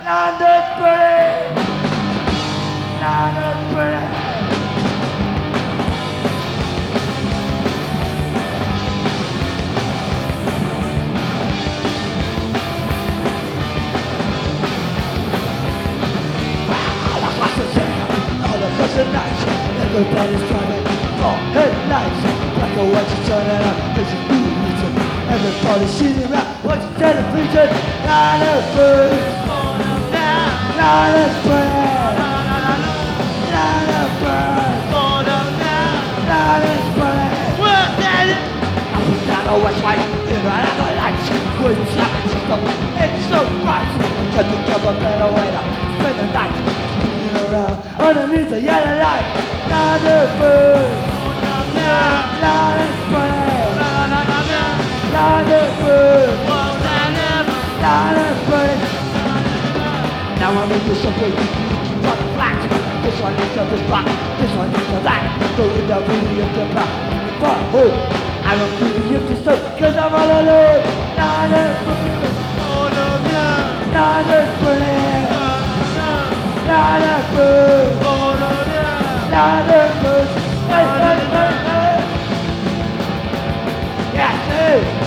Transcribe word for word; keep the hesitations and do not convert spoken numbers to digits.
Not the pretty, not the pretty. Nights, everybody's driving for headlights. Black and white is turning up, this is new music. Everybody's sitting around watching television. Not a bird, not a bird, not a bird, not a bird. I was down on West White, in another lights. Couldn't stop it, it's so bright. Got to give a better way to spend the night. Underneath the yellow light, not a bird, not a bird, not a bird, not a bird. Now I'm into something from the black. This one needs to this block, this one needs to that. Go in the beauty of the black. Fuck, oh, I don't really give this stuff, cause I'm all alone. Not a bird, not a bird. Not a bird, not a bird, hey, hey, hey, hey. Yes, hey.